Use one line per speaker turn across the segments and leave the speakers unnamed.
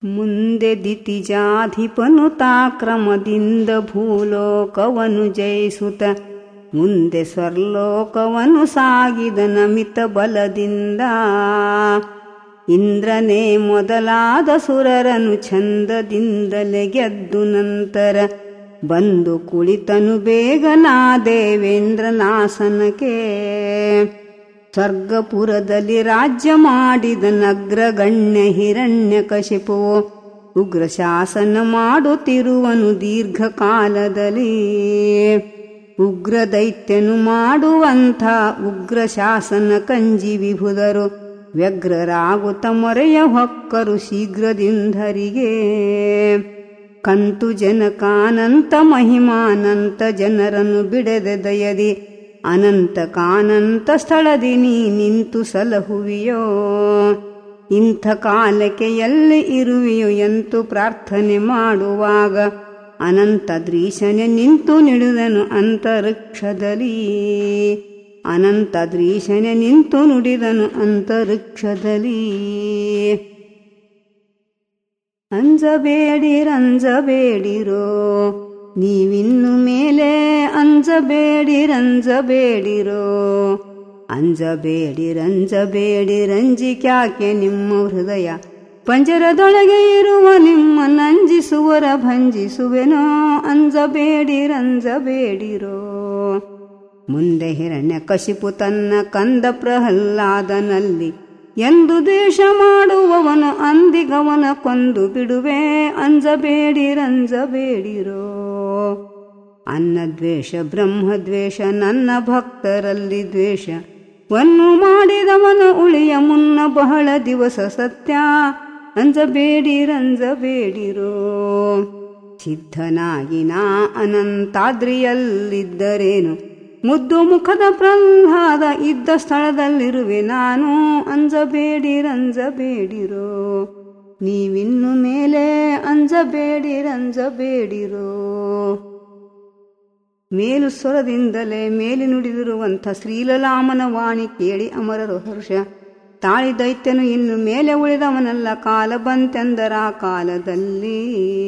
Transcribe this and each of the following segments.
ಮುಂದೆ ದಿತಿಜಾಧಿಪನು ತಾಕ್ರಮದಿಂದ ಭೂಲೋಕವನ್ನು ಜಯಿಸುತ್ತ ಮುಂದೆ ಸ್ವರ್ಲೋಕವನ್ನು ಸಾಗಿದ ನಮಿತ ಬಲದಿಂದ ಇಂದ್ರನೇ ಮೊದಲಾದ ಸುರರನು ಛಂದದಿಂದಲೇ ಗೆದ್ದು ನಂತರ ಬಂದು ಕುಳಿತನು ಬೇಗನಾ ದೇವೇಂದ್ರನಾಸನಕ್ಕೆ. ಸ್ವರ್ಗಪುರದಲ್ಲಿ ರಾಜ್ಯ ಮಾಡಿದ ನಗ್ರಗಣ್ಯ ಹಿರಣ್ಯಕಶಿಪುವು ಉಗ್ರ ಶಾಸನ ಮಾಡುತ್ತಿರುವನು ದೀರ್ಘಕಾಲದಲ್ಲಿ. ಉಗ್ರ ದೈತ್ಯನು ಮಾಡುವಂಥ ಉಗ್ರ ಶಾಸನ ಕಂಜಿ ವಿಭುದರು ವ್ಯಗ್ರರಾಗುತ್ತ ಮೊರೆಯ ಹೊಕ್ಕರು ಶೀಘ್ರದಿಂಧರಿಗೆ. ಕಂತು ಜನಕಾನಂತ ಮಹಿಮಾನಂತ ಜನರನ್ನು ಬಿಡದೆ ದಯದಿ ಅನಂತ ಕಾನಂತ ಸ್ಥಳದಿ ನೀ ನಿಂತು ಸಲಹುವಿಯೋ. ಇಂಥ ಕಾಲಕ್ಕೆ ಎಲ್ಲಿ ಇರುವೆಯೋ ಎಂತು ಪ್ರಾರ್ಥನೆ ಮಾಡುವಾಗ ಅನಂತ ದ್ರೀಶನೆ ನಿಂತು ನುಡಿದನು ಅಂತರಿಕ್ಷದಲ್ಲಿ. ಅನಂತ ದ್ರೀಶನೆ ನಿಂತು ನುಡಿದನು ಅಂತರಿಕ್ಷದಲ್ಲಿ. ಅಂಜಬೇಡಿರಂಜಬೇಡಿರೋ ನೀವಿನ್ನು ಮೇಲೆ ಅಂಜಬೇಡಿರಂಜಬೇಡಿರೋ. ಅಂಜಬೇಡಿರಂಜಬೇಡಿರಂಜಿಕ್ಯಾಕೆ ನಿಮ್ಮ ಹೃದಯ ಪಂಜರದೊಳಗೆ ಇರುವ ನಿಮ್ಮ ನಂಜಿಸುವರ ಭಂಜಿಸುವೆನೋ. ಅಂಜಬೇಡಿರಂಜಬೇಡಿರೋ. ಮುಂದೆ ಹಿರಣ್ಯಕಶಿಪು ತನ್ನ ಕಂದ ಪ್ರಹ್ಲಾದನಲ್ಲಿ ಎಂದು ದ್ವೇಷ ಮಾಡುವವನು ಅಂದಿಗವನ ಕೊಂದು ಬಿಡುವೆ. ಅಂಜಬೇಡಿರಂಜಬೇಡಿರೋ. ಅನ್ನದ್ವೇಷ ಬ್ರಹ್ಮದ್ವೇಷ ನನ್ನ ಭಕ್ತರಲ್ಲಿ ದ್ವೇಷ ವನ್ನು ಮಾಡಿದವನು ಉಳಿಯ ಮುನ್ನ ಬಹಳ ದಿವಸ ಸತ್ಯ. ಅಂಜಬೇಡಿರಂಜಬೇಡಿರೋ. ಸಿದ್ಧನಾಗಿ ನಾ ಅನಂತಾದ್ರಿಯಲ್ಲಿದ್ದರೇನು ಮುದ್ದು ಮುಖದ ಪ್ರಹ್ಲಾದ ಇದ್ದ ಸ್ಥಳದಲ್ಲಿರುವೆ ನಾನು. ಅಂಜಬೇಡಿರಂಜಬೇಡಿರೋ. ನೀವಿನ್ನು ಮೇಲೆ ಅಂಜಬೇಡಿರಂಜಬೇಡಿರೋ. ಮೇಲು ಸ್ವರದಿಂದಲೇ ಮೇಲೆ ನುಡಿದಿರುವಂಥ ಶ್ರೀಲಲಾಮನ ವಾಣಿ ಕೇಳಿ ಅಮರರು ಹರ್ಷ ತಾಳಿ ದೈತ್ಯನು ಇನ್ನು ಮೇಲೆ ಉಳಿದವನಲ್ಲ. ಕಾಲ ಬಂತೆಂದರ ಕಾಲದಲ್ಲಿ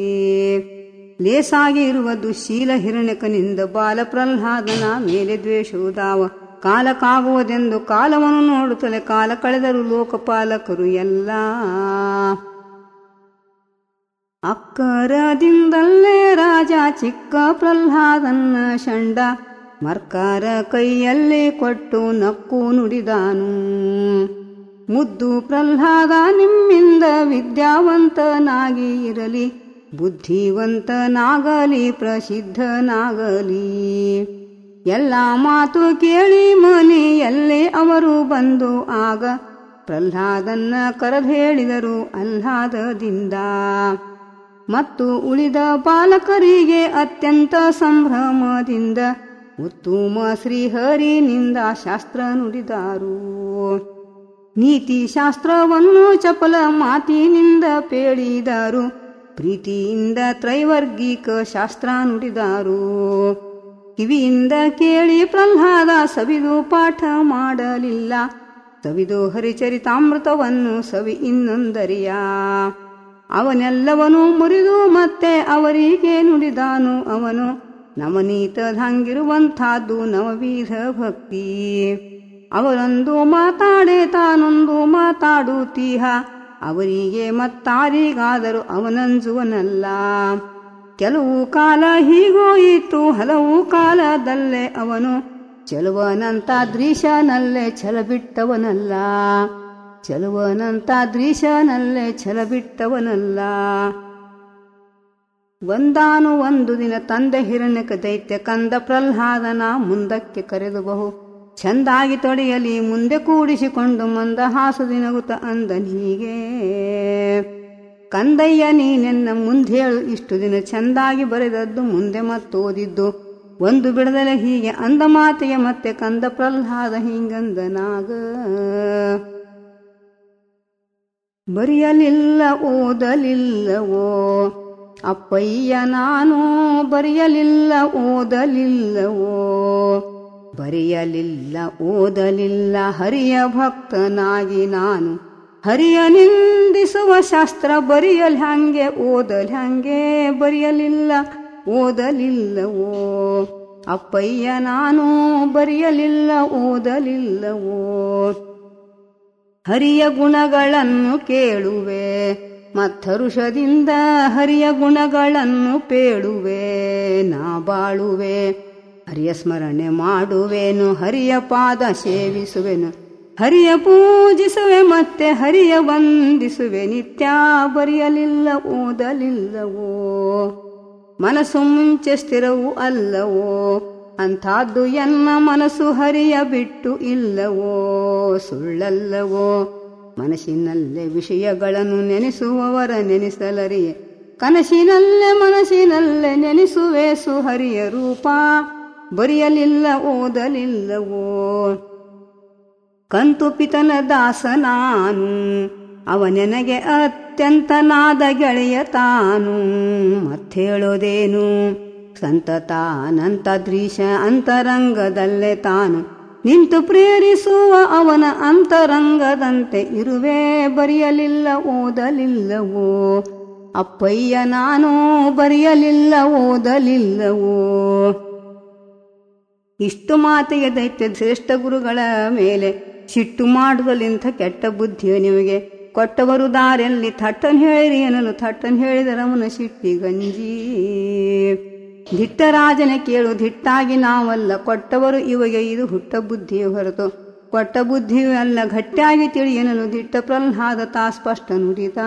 ಲೇಸಾಗಿ ಇರುವ ದುಶ್ಶೀಲ ಹಿರಣ್ಯಕನಿಂದ ಬಾಲ ಪ್ರಹ್ಲಾದನ ಮೇಲೆ ದ್ವೇಷವುದಾವ ಕಾಲಕ್ಕಾಗುವುದೆಂದು ಕಾಲವನ್ನು ನೋಡುತ್ತಲೇ ಕಾಲ ಕಳೆದರು ಲೋಕಪಾಲಕರು ಎಲ್ಲ. ಅಕ್ಕರದಿಂದಲೇ ರಾಜ ಚಿಕ್ಕ ಪ್ರಹ್ಲಾದನ್ನ ಷಂಡ ಮರ್ಕಾರ ಕೈಯಲ್ಲಿ ಕೊಟ್ಟು ನಕ್ಕು ನುಡಿದಾನು. ಮುದ್ದು ಪ್ರಹ್ಲಾದ ನಿಮ್ಮಿಂದ ವಿದ್ಯಾವಂತನಾಗಿ ಇರಲಿ, ಬುದ್ಧಿವಂತನಾಗಲಿ, ಪ್ರಸಿದ್ಧನಾಗಲಿ. ಎಲ್ಲ ಮಾತು ಕೇಳಿ ಮನೆಯಲ್ಲೇ ಅವರು ಬಂದು ಆಗ ಪ್ರಹ್ಲಾದನ್ನ ಕರೆದೇಳಿದರು ಆಹ್ಲಾದದಿಂದ. ಮತ್ತು ಉಳಿದ ಬಾಲಕರಿಗೆ ಅತ್ಯಂತ ಸಂಭ್ರಮದಿಂದ ಉತ್ತಮ ಶ್ರೀಹರಿನಿಂದ ಶಾಸ್ತ್ರ ನುಡಿದಾರು. ನೀತಿ ಶಾಸ್ತ್ರವನ್ನು ಚಪಲ ಮಾತಿನಿಂದ ಪೇಳಿದರು, ಪ್ರೀತಿಯಿಂದ ತ್ರೈವರ್ಗಿಕ ಶಾಸ್ತ್ರ ನುಡಿದಾರು. ಕಿವಿಯಿಂದ ಕೇಳಿ ಪ್ರಹ್ಲಾದ ಸವಿದು ಪಾಠ ಮಾಡಲಿಲ್ಲ, ಸವಿದು ಹರಿಚರಿತಾಮೃತವನ್ನು ಸವಿ ಇನ್ನೊಂದರಿಯ. ಅವನೆಲ್ಲವನು ಮುರಿದು ಮತ್ತೆ ಅವರಿಗೆ ನುಡಿದಾನು ಅವನು, ನವನೀತದಂಗಿರುವಂಥದ್ದು ನವವಿಧ ಭಕ್ತಿ. ಅವರೊಂದು ಮಾತಾಡೆ ತಾನೊಂದು ಮಾತಾಡುತ್ತೀಹ, ಅವರಿಗೆ ಮತ್ತಾರಿಗಾದರೂ ಅವನಂಜುವನಲ್ಲ. ಕೆಲವು ಕಾಲ ಹೀಗೋಯಿತು, ಹಲವು ಕಾಲದಲ್ಲೇ ಅವನು ಚೆಲುವನಂತ ದೃಶ್ಯನಲ್ಲೇ ಛಲ ಬಿಟ್ಟವನಲ್ಲ, ಚೆಲುವನಂತ ದೃಶ್ಯನಲ್ಲೇ ಛಲ ಬಿಟ್ಟವನಲ್ಲ. ಒಂದಾನು ಒಂದು ದಿನ ತಂದೆ ಹಿರಣ್ಯಕ ದೈತ್ಯ ಕಂದ ಪ್ರಹ್ಲಾದನ ಮುಂದಕ್ಕೆ ಕರೆದು ಬಹು ಚಂದಾಗಿ ತೊಡೆಯಲಿ ಮುಂದೆ ಕೂಡಿಸಿಕೊಂಡು ಮಂದಹಾಸದಿನಗುತ್ತ ಅಂದನೀಗೆ, ಕಂದಯ್ಯ ನೀನೆನ್ನ ಮುಂದೇಳು, ಇಷ್ಟು ದಿನ ಚಂದಾಗಿ ಬರೆದದ್ದು ಮುಂದೆ ಮತ್ತೋದಿದ್ದು ಒಂದು ಬಿಡದಲೆ ಹೀಗೆ ಅಂದ ಮಾತೆಯ ಮತ್ತೆ ಕಂದ ಪ್ರಹ್ಲಾದ ಹಿಂಗಂದನಾಗ. ಬರೆಯಲಿಲ್ಲ ಓದಲಿಲ್ಲವೋ ಅಪ್ಪಯ್ಯ ನಾನು, ಬರೆಯಲಿಲ್ಲ ಓದಲಿಲ್ಲವೋ, ಬರೆಯಲಿಲ್ಲ ಓದಲಿಲ್ಲ ಹರಿಯ ಭಕ್ತನಾಗಿ ನಾನು, ಹರಿಯ ನಿಂದಿಸುವ ಶಾಸ್ತ್ರ ಬರೆಯಲ್ಹ್ಯಾಂಗೆ ಓದಲ್ಹ್ಯಾಂಗೆ ಬರೆಯಲಿಲ್ಲ ಓದಲಿಲ್ಲವೋ ಅಪ್ಪಯ್ಯ ನಾನು ಬರೆಯಲಿಲ್ಲ ಓದಲಿಲ್ಲವೋ ಹರಿಯ ಗುಣಗಳನ್ನು ಕೇಳುವೆ ಮತ್ತರುಷದಿಂದ ಹರಿಯ ಗುಣಗಳನ್ನು ಪೇಳುವೆ ನಾ ಬಾಳುವೆ ಹರಿಯ ಸ್ಮರಣೆ ಮಾಡುವೆನು ಹರಿಯ ಪಾದ ಸೇವಿಸುವೆನು ಹರಿಯ ಪೂಜಿಸುವೆ ಮತ್ತೆ ಹರಿಯ ವಂದಿಸುವೆ ನಿತ್ಯ ಬರೆಯಲಿಲ್ಲ ಓದಲಿಲ್ಲವೋ ಮನಸ್ಸು ಮುಂಚೆ ಸ್ಥಿರವೂ ಅಲ್ಲವೋ ಅಂಥದ್ದು ಎನ್ನ ಮನಸ್ಸು ಹರಿಯ ಬಿಟ್ಟು ಇಲ್ಲವೋ ಸುಳ್ಳಲ್ಲವೋ ಮನಸ್ಸಿನಲ್ಲೇ ವಿಷಯಗಳನ್ನು ನೆನೆಸುವವರ ನೆನೆಸಲರಿಯೇ ಮನಸ್ಸಿನಲ್ಲೇ ನೆನೆಸುವೆ ಸುಹರಿಯ ರೂಪ ಬರೆಯಲಿಲ್ಲ ಓದಲಿಲ್ಲವೋ ಕಂತು ಪಿತನ ದಾಸ ನಾನು ಅವನೆನಗೆ ಅತ್ಯಂತನಾದ ಗೆಳೆಯ ತಾನು ಮತ್ತೇಳೋದೇನು ಸಂತತ ಅನಂತದ್ರೀಶ ಅಂತರಂಗದಲ್ಲೇ ತಾನು ನಿಂತು ಪ್ರೇರಿಸುವ ಅವನ ಅಂತರಂಗದಂತೆ ಇರುವೆ ಬರೆಯಲಿಲ್ಲ ಓದಲಿಲ್ಲವೋ ಅಪ್ಪಯ್ಯ ನಾನು ಬರೆಯಲಿಲ್ಲ ಓದಲಿಲ್ಲವೋ ಇಷ್ಟು ಮಾತಿಗೆ ದೈತ್ಯ ಶ್ರೇಷ್ಠ ಗುರುಗಳ ಮೇಲೆ ಸಿಟ್ಟು ಮಾಡುವುದಲಿಂಥ ಕೆಟ್ಟ ಬುದ್ಧಿಯು ನಿಮಗೆ ಕೊಟ್ಟವರು ದಾರಿಯಲ್ಲಿ ಥಟ್ಟನ್ ಹೇಳಿರಿ ಎನ್ನಲು ಥಟ್ಟನ್ ಹೇಳಿದರವನ ಸಿಟ್ಟಿ ಗಂಜಿ ದಿಟ್ಟರಾಜನ ಕೇಳು ದಿಟ್ಟಾಗಿ ನಾವಲ್ಲ ಕೊಟ್ಟವರು ಇವಾಗ ಇದು ಹುಟ್ಟ ಬುದ್ಧಿಯು ಹೊರತು ಕೊಟ್ಟ ಬುದ್ಧಿಯೂ ಅಲ್ಲ ಗಟ್ಟಿಯಾಗಿ ತಿಳಿ ಎನ್ನಲು ದಿಟ್ಟ ಪ್ರಹ್ಲಾದ ತಾ ಸ್ಪಷ್ಟ ನುಡಿದ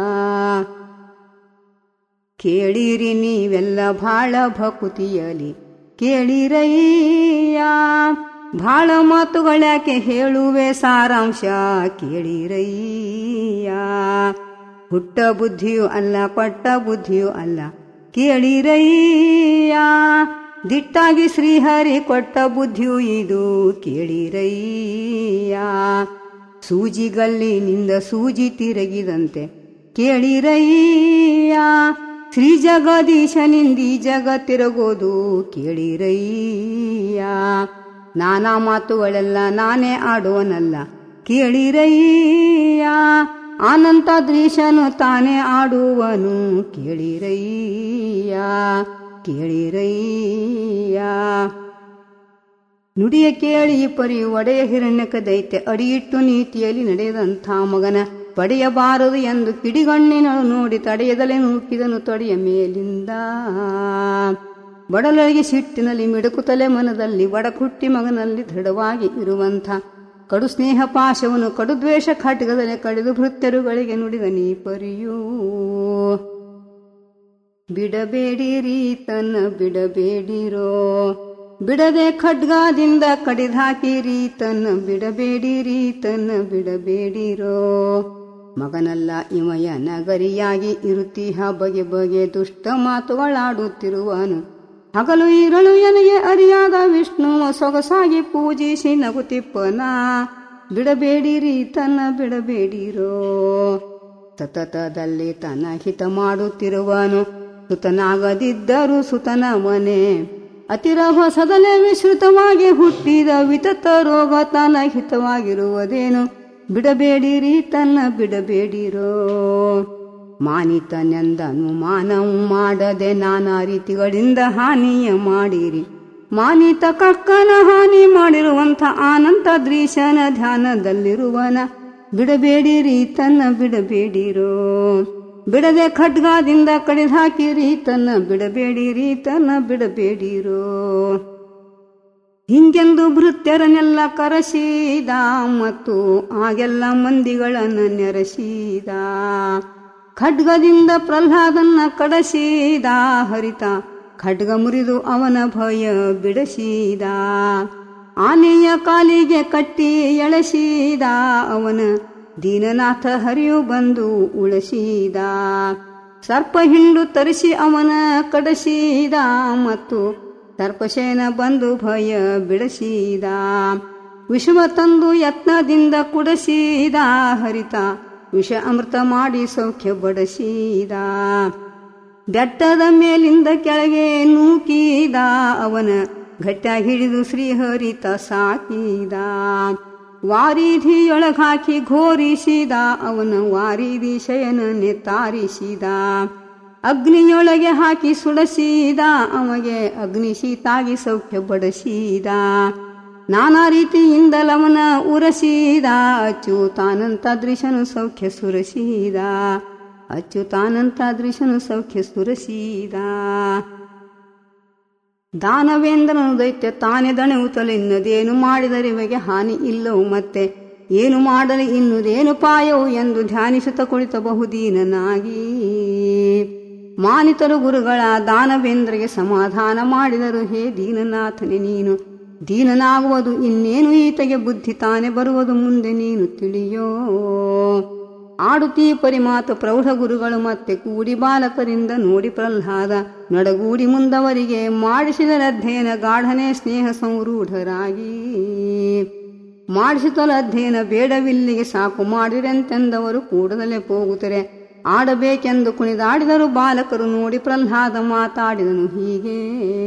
ಕೇಳಿರಿ ನೀವೆಲ್ಲ ಭಾಳ ಭಕುತಿಯಲಿ ಕೇಳಿರಯ್ಯ ಭಾಳ ಮಾತುಗಳ್ಯಾಕೆ ಹೇಳುವೆ ಸಾರಾಂಶ ಕೇಳಿರಯ್ಯ ಹುಟ್ಟ ಬುದ್ಧಿಯೂ ಅಲ್ಲ ಕೊಟ್ಟ ಬುದ್ಧಿಯೂ ಅಲ್ಲ ಕೇಳಿರಯ್ಯ ದಿಟ್ಟಾಗಿ ಶ್ರೀಹರಿ ಕೊಟ್ಟ ಬುದ್ಧಿಯೂ ಇದು ಕೇಳಿರಯ್ಯ ಸೂಜಿಗಲ್ಲಿನಿಂದ ಸೂಜಿ ತಿರುಗಿದಂತೆ ಕೇಳಿರಯ್ಯ ಶ್ರೀ ಜಗದೀಶನಿಂದಿ ಜಗ ತಿರುಗೋದು ಕೇಳಿರಯ್ಯ ನಾನಾ ಮಾತುಗಳೆಲ್ಲ ನಾನೇ ಆಡುವನಲ್ಲ ಕೇಳಿರಯ್ಯ ಅನಂತಾದ್ರೀಶನು ತಾನೇ ಆಡುವನು ಕೇಳಿರಯ್ಯ ಕೇಳಿರಯ್ಯ ನುಡಿಯ ಕೇಳಿ ಪರಿ ಒಡೆಯ ಹಿರಣ್ಯಕ ದೈತ್ಯ ಅಡಿಯಿಟ್ಟು ನೀತಿಯಲ್ಲಿ ನಡೆದಂಥ ಮಗನ ಪಡೆಯಬಾರದು ಎಂದು ಕಿಡಿಗಣ್ಣಿನಳು ನೋಡಿ ತಡೆಯದಲೆ ನೂಕಿದನು ತೊಡೆಯ ಮೇಲಿಂದ ಬಡಲೊಳಗೆ ಸಿಟ್ಟಿನಲ್ಲಿ ಮಿಡುಕುತಲೆ ಮನದಲ್ಲಿ ಬಡಕುಟ್ಟಿ ಮಗನಲ್ಲಿ ದೃಢವಾಗಿ ಇರುವಂಥ ಕಡು ಸ್ನೇಹ ಪಾಶವನು ಕಡು ದ್ವೇಷ ಖಡ್ಗದಲೆ ಕಡಿದು ಭೃತ್ಯರುಗಳಿಗೆ ನುಡಿದ ನೀ ಪರಿಯೂ ಬಿಡಬೇಡಿರಿ ತನ್ನ ಬಿಡಬೇಡಿರೋ ಬಿಡದೆ ಖಡ್ಗದಿಂದ ಕಡಿದಾಕಿರಿ ತನ್ನ ಬಿಡಬೇಡಿರಿ ತನ್ನ ಬಿಡಬೇಡಿರೋ ಮಗನಲ್ಲ ಇಮಯ ನಗರಿಯಾಗಿ ಇರುತ್ತೀಹ ಬಗೆ ಬಗೆ ದುಷ್ಟ ಮಾತುಗಳಾಡುತ್ತಿರುವನು ಹಗಲು ಇರಳು ಎನಗೆ ಅರಿಯಾದ ವಿಷ್ಣುವ ಸೊಗಸಾಗಿ ಪೂಜಿಸಿ ನಗುತಿಪ್ಪನ ಬಿಡಬೇಡಿರಿ ತನ್ನ ಬಿಡಬೇಡಿರೋ ಸತತದಲ್ಲಿ ತನ್ನ ಹಿತ ಮಾಡುತ್ತಿರುವನು ಸುತನಾಗದಿದ್ದರೂ ಸುತನ ಮನೆ ಅತಿರಭಸದಲೆ ವಿಶ್ರುತವಾಗಿ ಹುಟ್ಟಿದ ವಿತತ ರೋಗ ತನ್ನ ಹಿತವಾಗಿರುವುದೇನು ಬಿಡಬೇಡಿರಿ ತನ್ನ ಬಿಡಬೇಡಿರೋ ಮಾನಿತನೆಂದನು ಮಾನವು ಮಾಡದೆ ನಾನಾ ರೀತಿಗಳಿಂದ ಹಾನಿಯ ಮಾಡಿರಿ ಮಾನಿತ ಕಕ್ಕನ ಹಾನಿ ಮಾಡಿರುವಂಥ ಆನಂತ ದೃಶ್ಯನ ಧ್ಯಾನದಲ್ಲಿರುವನ ಬಿಡಬೇಡಿರಿ ತನ್ನ ಬಿಡಬೇಡಿರೋ ಬಿಡದೆ ಖಡ್ಗದಿಂದ ಕಡಿದಾಕಿರಿ ತನ್ನ ಬಿಡಬೇಡಿರಿ ತನ್ನ ಬಿಡಬೇಡಿರೋ ಹಿಂಗೆಂದು ಭೃತ್ಯರನ್ನೆಲ್ಲ ಕರೆಸಿದ ಮತ್ತು ಆಗೆಲ್ಲ ಮಂದಿಗಳನ್ನು ನೆರೆಸಿದ ಖಡ್ಗದಿಂದ ಪ್ರಹ್ಲಾದನ್ನ ಕಡಸಿದ ಹರಿತ ಖಡ್ಗ ಮುರಿದು ಅವನ ಭಯ ಬಿಡಿಸಿದ ಆನೆಯ ಕಾಲಿಗೆ ಕಟ್ಟಿ ಎಳೆಸಿದ ಅವನ ದೀನನಾಥ ಹರಿಯು ಬಂದು ಉಳಿಸಿದ ಸರ್ಪ ಹಿಂಡು ತರಿಸಿ ಅವನ ಕಡಸಿದ ಮತ್ತು ಸರ್ಪಸೇನ ಬಂದು ಭಯ ಬಿಡಿಸಿದ ವಿಷವ ತಂದು ಯತ್ನದಿಂದ ಕುಡಿಸಿದ ಹರಿತ ವಿಷ ಅಮೃತ ಮಾಡಿ ಸೌಖ್ಯ ಬಡಿಸಿದ ಬೆಟ್ಟದ ಮೇಲಿಂದ ಕೆಳಗೆ ನೂಕಿದ ಅವನ ಗಟ್ಟ ಹಿಡಿದು ಶ್ರೀಹರಿತ ಸಾಕಿದ ವಾರಿಧಿಯೊಳಗಾಕಿ ಘೋರಿಸಿದ ಅವನ ವಾರಿಧಿ ಶಯನನೆ ತಾರಿಸಿದ. ಅಗ್ನಿಯೊಳಗೆ ಹಾಕಿ ಸುಡಸಿದ ಅಮಗೆ ಅಗ್ನಿಶೀತಾಗಿ ಸೌಖ್ಯ ಬಡಸಿದ. ನಾನಾ ರೀತಿಯಿಂದಲವನ ಉರಸಿದ ಅಚ್ಯುತಾನಂತಾದ್ರಿಶನು ಸೌಖ್ಯ ಸುರಸಿದ. ಅಚ್ಯುತಾನಂತಾದ್ರಿಶನು ಸೌಖ್ಯ ಸುರಸಿದ. ದಾನವೇಂದ್ರನು ದೈತ್ಯ ತಾನೇ ದಣೆಯುತ್ತಲೇ ಇನ್ನದೇನು ಮಾಡಿದರಿವಗೆ ಹಾನಿ ಇಲ್ಲವು ಮತ್ತೆ ಏನು ಮಾಡಲಿ ಇನ್ನುದೇನು ಪಾಯವು ಎಂದು ಧ್ಯಾನಿಸುತ್ತ ಕುಳಿತ ಬಹುದೀನನಾಗಿ. ಮಾನಿತರು ಗುರುಗಳ ದಾನವೇಂದ್ರಗೆ ಸಮಾಧಾನ ಮಾಡಿದರು. ಹೇ ದೀನನಾಥನೆ ನೀನು ದೀನನಾಗುವುದು ಇನ್ನೇನು ಈತಗೆ ಬುದ್ಧಿ ತಾನೇ ಬರುವುದು ಮುಂದೆ ನೀನು ತಿಳಿಯೋ. ಆಡುತ್ತೀ ಪರಿಮಾತು ಪ್ರೌಢ ಗುರುಗಳು ಮತ್ತೆ ಕೂಡಿ ಬಾಲಕರಿಂದ ನೋಡಿ ಪ್ರಹ್ಲಾದ ನಡಗೂಡಿ ಮುಂದವರಿಗೆ ಮಾಡಿಸಿದರ ಅಧ್ಯಯನ ಗಾಢನೆ ಸ್ನೇಹ ಸಂರೂಢರಾಗಿ. ಮಾಡಿಸಿತಲ ಅಧ್ಯಯನ ಬೇಡವಿಲ್ಲಿಗೆ ಸಾಕು ಮಾಡಿರೆಂತೆಂದವರು ಕೂಡದಲ್ಲೇ ಹೋಗುತ್ತಾರೆ. ಆಡಬೇಕೆಂದು ಕುಣಿದಾಡಿದರು ಬಾಲಕರು ನೋಡಿ ಪ್ರಹ್ಲಾದ ಮಾತಾಡಿದನು ಹೀಗೆ.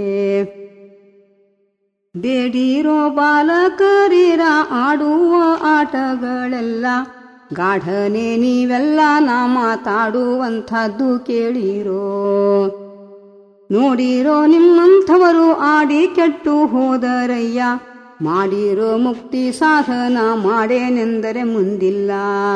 ಬೇಡಿರೋ ಬಾಲಕರೀರ ಆಡುವ ಆಟಗಳೆಲ್ಲ ಗಾಢನೆ ನೀವೆಲ್ಲ ನಾ ಮಾತಾಡುವಂಥದ್ದು ಕೇಳಿರೋ. ನೋಡಿರೋ ನಿಮ್ಮಂಥವರು ಆಡಿ ಕೆಟ್ಟು ಹೋದರಯ್ಯ ಮಾಡಿರೋ ಮುಕ್ತಿ ಸಾಧನ ಮಾಡೇನೆಂದರೆ ಮುಂದಿಲ್ಲ.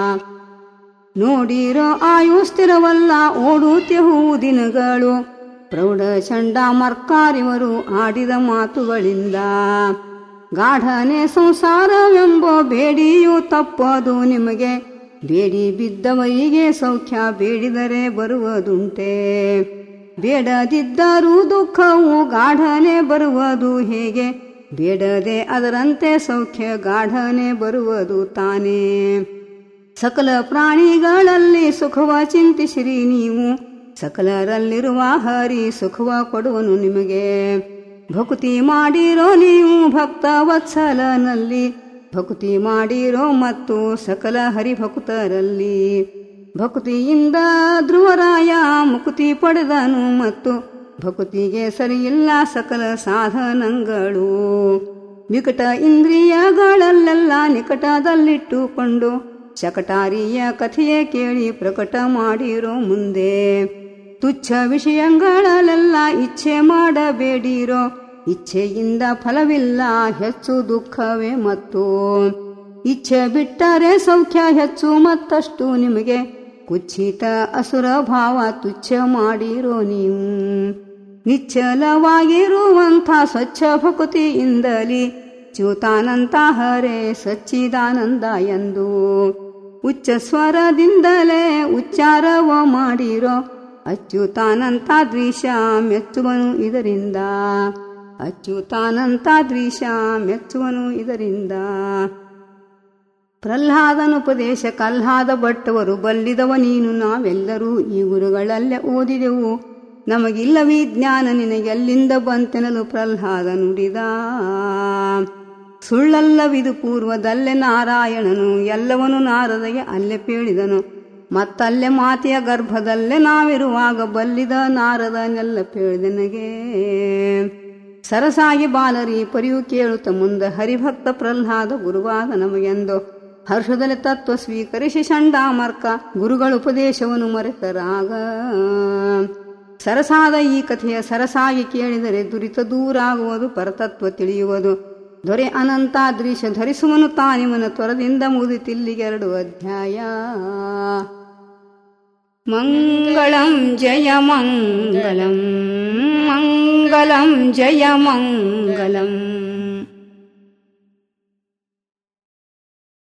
ನೋಡಿರೋ ಆಯು ಸ್ಥಿರವಲ್ಲ ಓಡುತ್ತೆಹೂ ದಿನಗಳು ಪ್ರೌಢ ಚಂಡ ಮರ್ಕಾರಿವರು ಆಡಿದ ಮಾತುಗಳಿಂದ. ಗಾಢನೆ ಸಂಸಾರವೆಂಬ ಬೇಡಿಯೂ ತಪ್ಪದು ನಿಮಗೆ ಬೇಡಿ ಬಿದ್ದವರಿಗೆ ಸೌಖ್ಯ ಬೇಡಿದರೆ ಬರುವುದುಂಟೆ. ಬೇಡದಿದ್ದರೂ ದುಃಖವು ಗಾಢನೆ ಬರುವುದು ಹೇಗೆ ಬೇಡದೆ ಅದರಂತೆ ಸೌಖ್ಯ ಗಾಢನೆ ಬರುವುದು ತಾನೇ. ಸಕಲ ಪ್ರಾಣಿಗಳಲ್ಲಿ ಸುಖವ ಚಿಂತಿಸಿರಿ ನೀವು ಸಕಲರಲ್ಲಿರುವ ಹರಿ ಸುಖವ ಕೊಡುವನು ನಿಮಗೆ. ಭಕ್ತಿ ಮಾಡಿರೋ ನೀವು ಭಕ್ತ ವತ್ಸಲನಲ್ಲಿ ಭಕ್ತಿ ಮಾಡಿರೋ ಮತ್ತು ಸಕಲ ಹರಿಭಕ್ತರಲ್ಲಿ. ಭಕ್ತಿಯಿಂದ ಧ್ರುವರಾಯ ಮುಕ್ತಿ ಪಡೆದನು ಮತ್ತು ಭಕ್ತಿಗೆ ಸರಿಯಿಲ್ಲ ಸಕಲ ಸಾಧನಗಳು. ವಿಕಟ ಇಂದ್ರಿಯಗಳಲ್ಲೆಲ್ಲ ನಿಕಟದಲ್ಲಿಟ್ಟುಕೊಂಡು ಶಕಟಾರಿಯ ಕಥೆಯ ಕೇಳಿ ಪ್ರಕಟ ಮಾಡಿರೋ ಮುಂದೆ. ತುಚ್ಛ ವಿಷಯಗಳಲ್ಲೆಲ್ಲ ಇಚ್ಛೆ ಮಾಡಬೇಡಿರೋ ಇಚ್ಛೆಯಿಂದ ಫಲವಿಲ್ಲ ಹೆಚ್ಚು ದುಃಖವೇ ಮತ್ತು. ಇಚ್ಛೆ ಬಿಟ್ಟರೆ ಸೌಖ್ಯ ಹೆಚ್ಚು ಮತ್ತಷ್ಟು ನಿಮಗೆ ಕುಚ್ಚಿತ ಅಸುರ ಭಾವ ತುಚ್ಛ ಮಾಡಿರೋ ನೀವು. ನಿಶ್ಚಲವಾಗಿರುವಂಥ ಸ್ವಚ್ಛ ಭಕ್ತಿಯಿಂದಲಿ ಚ್ಯುತಾನಂತ ಹರೇ ಸಚ್ಚಿದಾನಂದ ಎಂದು ಉಚ್ಚ ಸ್ವರದಿಂದಲೇ ಉಚ್ಚಾರವ ಮಾಡಿರೋ ಅಚ್ಯುತಾನಂತಾದ್ರೀಶ ಮೆಚ್ಚುವನು ಇದರಿಂದ. ಅಚ್ಯುತಾನಂತಾದ್ರೀಶ ಮೆಚ್ಚುವನು ಇದರಿಂದ. ಪ್ರಹ್ಲಾದನುಪದೇಶ ಕಲ್ಹಾದ ಭಟ್ಟವರು ಬಲ್ಲಿದವ ನೀನು ನಾವೆಲ್ಲರೂ ಈ ಗುರುಗಳಲ್ಲೇ ಓದಿದೆವು ನಮಗಿಲ್ಲ ವಿಜ್ಞಾನ ನಿನಗೆಲ್ಲಿಂದ ಬಂತೆನಲು ಪ್ರಹ್ಲಾದ ನುಡಿದ. ಸುಳ್ಳಲ್ಲವಿದು ಪೂರ್ವದಲ್ಲೇ ನಾರಾಯಣನು ಎಲ್ಲವನು ನಾರದಗೆ ಅಲ್ಲೇ ಪೇಳಿದನು. ಮತ್ತಲ್ಲೇ ಮಾತೆಯ ಗರ್ಭದಲ್ಲೇ ನಾವಿರುವಾಗ ಬಲ್ಲಿದ ನಾರದನೆಲ್ಲ ಪೇಳಿದನಗೆ. ಸರಸಾಗಿ ಬಾಲರಿ ಪರಿಯು ಕೇಳುತ್ತ ಮುಂದೆ ಹರಿಭಕ್ತ ಪ್ರಹ್ಲಾದ ಗುರುವಾದ ನಮಗೆಂದು ಹರ್ಷದಲ್ಲಿ ತತ್ವ ಸ್ವೀಕರಿಸಿ ಷಂಡಾಮರ್ಕ ಗುರುಗಳ ಉಪದೇಶವನ್ನು ಮರೆತರಾಗ. ಸರಸಾದ ಈ ಕಥೆಯ ಸರಸಾಗಿ ಕೇಳಿದರೆ ದುರಿತ ದೂರಾಗುವುದು ಪರತತ್ವ ತಿಳಿಯುವುದು. ದೊರೆ ಅನಂತಾದ್ರೀಶ ಧರಿಸುವನು ತಾನಿವನ ತ್ವರದಿಂದ ಮುಗಿತಿಲ್ಲಿಗೆ 2 ಅಧ್ಯಾಯ. ಮಂಗಳಂ ಜಯ ಮಂಗಳಂ ಮಂಗಳಂ ಜಯ ಮಂಗಳಂ.